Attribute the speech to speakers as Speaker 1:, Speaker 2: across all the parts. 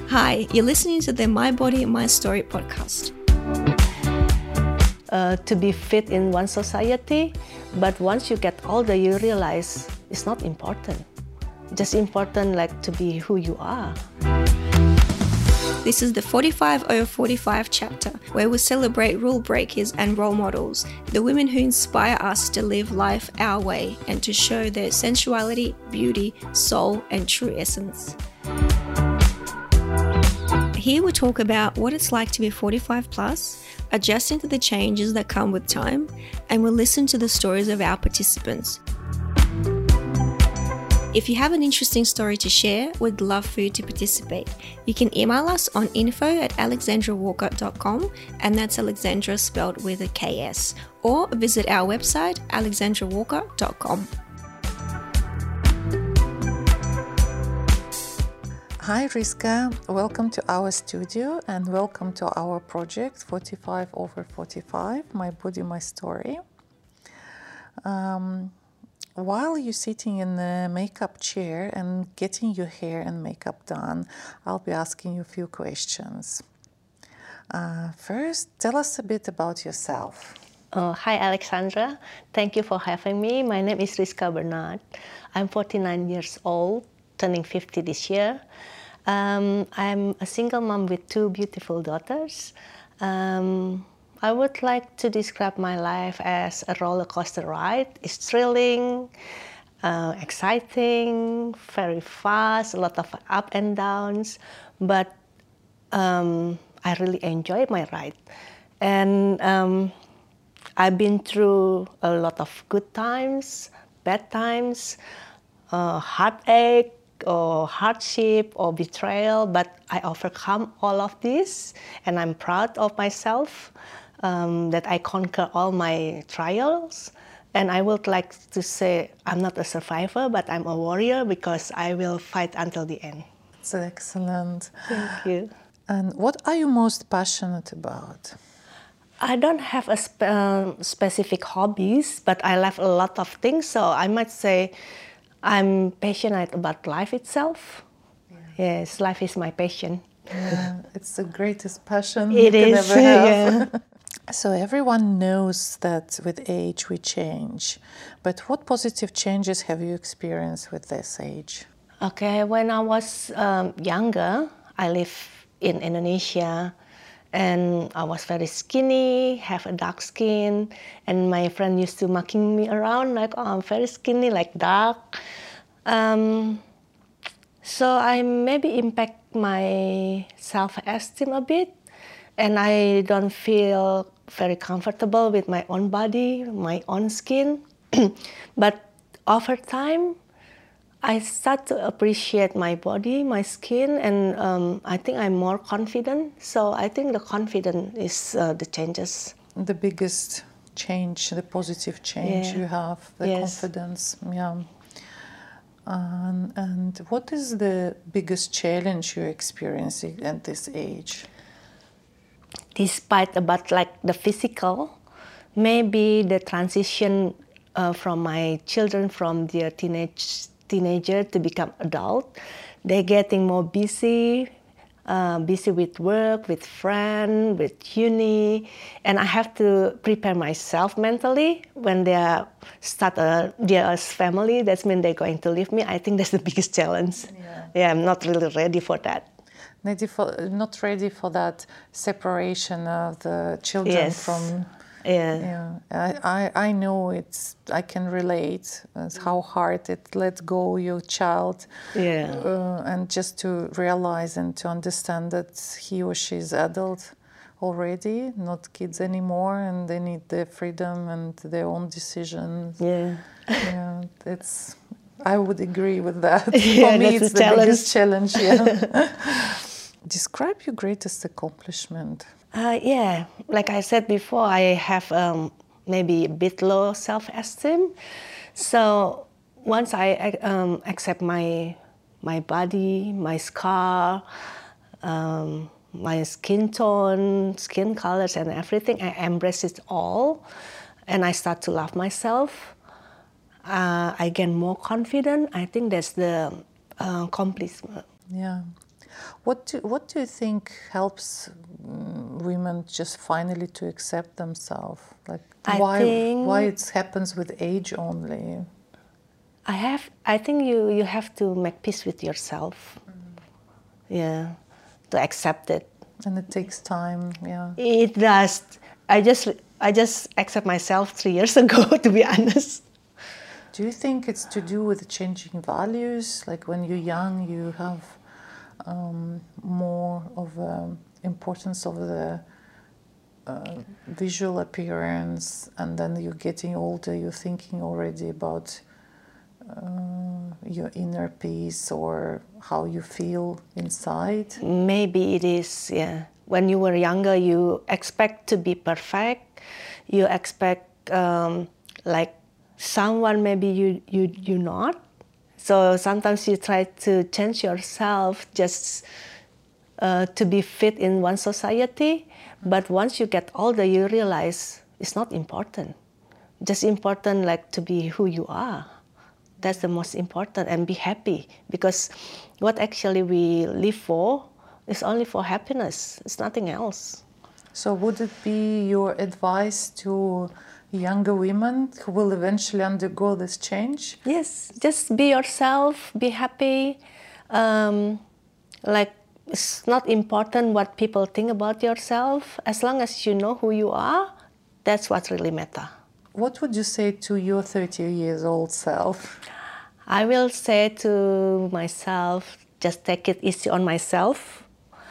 Speaker 1: Hi, you're listening to the My Body, My Story podcast.
Speaker 2: To be fit in one society, but once you get older, you realize it's not important. Just important like to be who you are.
Speaker 1: This is the 45 over 45 chapter, where we celebrate rule breakers and role models, the women who inspire us to live life our way and to show their sensuality, beauty, soul, and true essence. Here we talk about what it's like to be 45 plus, adjusting to the changes that come with time, and we'll listen to the stories of our participants. If you have an interesting story to share, we'd love for you to participate. You can email us on info@alexandrawalker.com, and that's Alexandra spelled with a KS, or visit our website alexandrawalker.com.
Speaker 3: Hi Rizka, welcome to our studio and welcome to our project 45 over 45, My Body, My Story. While you're sitting in the makeup chair and getting your hair and makeup done, I'll be asking you a few questions. First, tell us a bit about yourself.
Speaker 2: Hi Alexandra, thank you for having me. My name is Rizka Bernard. I'm 49 years old, turning 50 this year. I'm a single mom with two beautiful daughters. I would like to describe my life as a roller coaster ride. It's thrilling, exciting, very fast, a lot of up and downs, but I really enjoy my ride. And I've been through a lot of good times, bad times, heartache, or hardship or betrayal, but I overcome all of this, and I'm proud of myself that I conquer all my trials. And I would like to say I'm not a survivor, but I'm a warrior because I will fight until the end.
Speaker 3: That's excellent.
Speaker 2: Thank you.
Speaker 3: And what are you most passionate about?
Speaker 2: I don't have a specific hobbies, but I love a lot of things, so I might say I'm passionate about life itself. Yeah. Yes, life is my passion.
Speaker 3: Yeah, it's the greatest passion
Speaker 2: you
Speaker 3: can
Speaker 2: is,
Speaker 3: ever have.
Speaker 2: Yeah.
Speaker 3: So everyone knows that with age we change, but what positive changes have you experienced with this age?
Speaker 2: Okay, when I was younger, I lived in Indonesia, and I was very skinny, have a dark skin, and my friend used to mocking me around like, oh, I'm very skinny, like dark. So I maybe impact my self-esteem a bit, and I don't feel very comfortable with my own body, my own skin. But over time, I start to appreciate my body, my skin, and I think I'm more confident. So I think the confidence is the changes.
Speaker 3: The biggest change, the positive change you have, the confidence. Yeah. And what is the biggest challenge you're experiencing at this age?
Speaker 2: Despite about like the physical, maybe the transition from my children from their teenager to become adult, they're getting more busy with work, with friends, with uni, and I have to prepare myself mentally when they start their family. That means they're going to leave me. I think that's the biggest challenge. Yeah, I'm not really ready for that.
Speaker 3: Not ready for that separation of the children from. Yeah. I know I can relate how hard it let go your child. And just to realize and to understand that he or she is adult already, not kids anymore, and they need their freedom and their own decisions. I would agree with that. For me, it's the biggest challenge. Describe your greatest accomplishment.
Speaker 2: Like I said before, I have maybe a bit low self-esteem. So once I accept my body, my scar, my skin tone, skin colors, and everything, I embrace it all, and I start to love myself. I get more confident. I think that's the accomplishment.
Speaker 3: Yeah. What do you think helps women just finally to accept themselves? Like why it happens with age only?
Speaker 2: I think you have to make peace with yourself. Yeah, to accept it.
Speaker 3: And it takes time. Yeah.
Speaker 2: It does. I just accept myself 3 years ago, to be honest.
Speaker 3: Do you think it's to do with changing values? Like when you're young, you have more of importance of the visual appearance, and then you're getting older, you're thinking already about your inner peace or how you feel inside?
Speaker 2: Maybe it is, yeah. When you were younger, you expect to be perfect. You expect like someone maybe you're not. So sometimes you try to change yourself just to be fit in one society. But once you get older, you realize it's not important. Just important like to be who you are. That's the most important, and be happy, because what actually we live for is only for happiness. It's nothing else.
Speaker 3: So would it be your advice to younger women who will eventually undergo this change?
Speaker 2: Yes, just be yourself, be happy. Like, it's not important what people think about yourself. As long as you know who you are, that's what really matters.
Speaker 3: What would you say to your 30 years old self?
Speaker 2: I will say to myself, just take it easy on myself.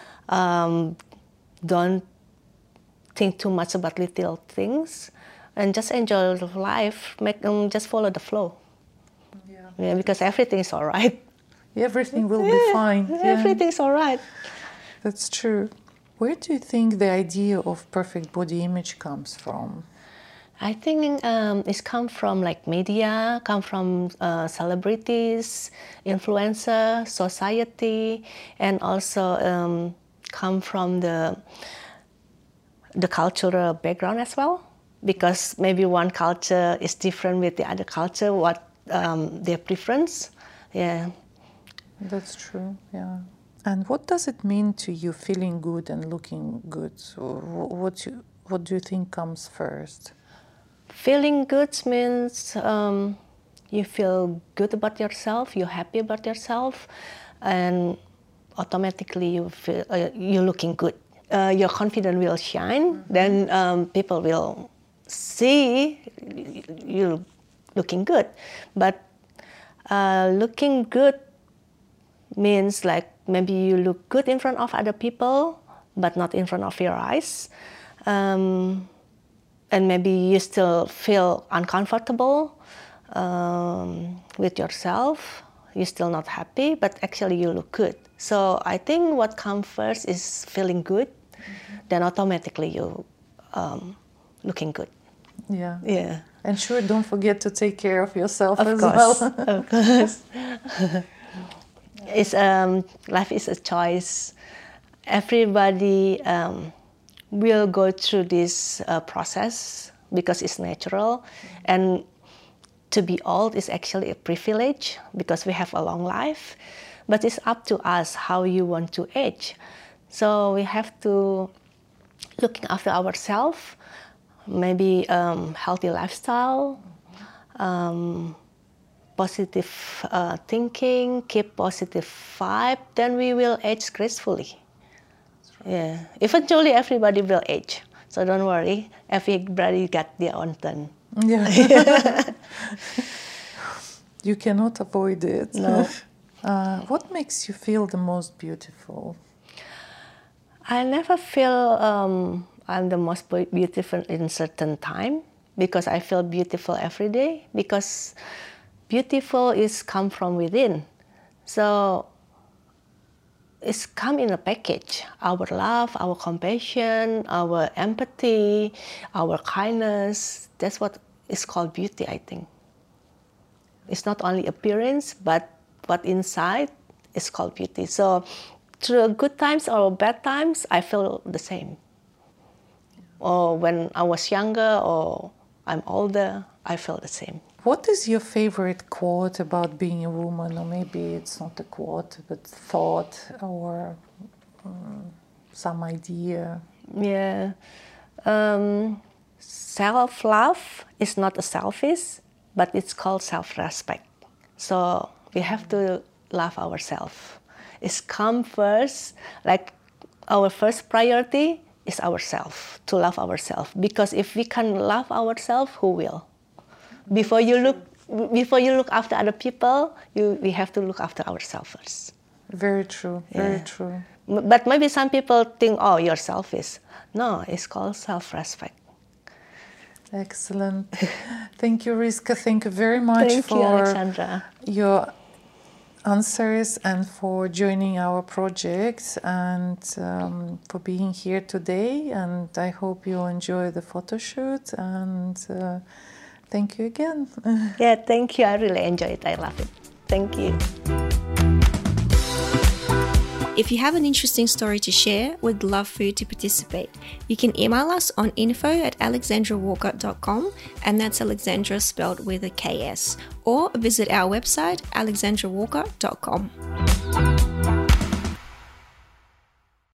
Speaker 2: Don't think too much about little things, and just enjoy life. Just follow the flow. Yeah, because everything is all right.
Speaker 3: Everything will be fine.
Speaker 2: Everything's all right.
Speaker 3: That's true. Where do you think the idea of perfect body image comes from?
Speaker 2: I think it's come from like media, come from celebrities, influencer, society, and also come from the cultural background as well. Because maybe one culture is different with the other culture, what their preference. Yeah.
Speaker 3: That's true, yeah. And what does it mean to you feeling good and looking good? Or what do you think comes first?
Speaker 2: Feeling good means you feel good about yourself, you're happy about yourself, and automatically you feel you're looking good. Your confidence will shine, then people will see you looking good. But looking good means like maybe you look good in front of other people, but not in front of your eyes. And maybe you still feel uncomfortable with yourself. You're still not happy, but actually you look good. So I think what comes first is feeling good. Then automatically you looking good.
Speaker 3: Yeah.
Speaker 2: Yeah.
Speaker 3: And sure, don't forget to take care of yourself
Speaker 2: as
Speaker 3: well.
Speaker 2: Of course. It's life is a choice. Everybody will go through this process because it's natural, and to be old is actually a privilege because we have a long life. But it's up to us how you want to age. So we have to looking after ourselves, maybe healthy lifestyle, positive thinking, keep positive vibe, then we will age gracefully. Yeah, eventually everybody will age, so don't worry. Everybody got their own turn.
Speaker 3: Yeah, you cannot avoid it.
Speaker 2: No.
Speaker 3: What makes you feel the most beautiful?
Speaker 2: I never feel I'm the most beautiful in a certain time, because I feel beautiful every day. Because beautiful is come from within, so it's come in a package. Our love, our compassion, our empathy, our kindness. That's what is called beauty, I think. It's not only appearance, but what inside is called beauty. So through good times or bad times, I feel the same. Or when I was younger or I'm older, I feel the same.
Speaker 3: what is your favorite quote about being a woman? Or maybe it's not a quote, but thought or some idea?
Speaker 2: Yeah. Self-love is not a selfish, but it's called self-respect. So we have to love ourselves. It's come first, like our first priority is ourselves, to love ourselves. Because if we can love ourselves, who will? Before you look after other people, we have to look after ourselves first.
Speaker 3: Very true, very true.
Speaker 2: But maybe some people think, oh, you're selfish. No, it's called self-respect.
Speaker 3: Excellent. Thank you, Rizka. Thank you very much for your answers and for joining our project and for being here today. And I hope you enjoy the photo shoot. And thank you again.
Speaker 2: Yeah, thank you. I really enjoy it. I love it. Thank you.
Speaker 1: If you have an interesting story to share, we'd love for you to participate. You can email us on info@alexandrawalker.com, and that's Alexandra spelled with a KS, or visit our website alexandrawalker.com.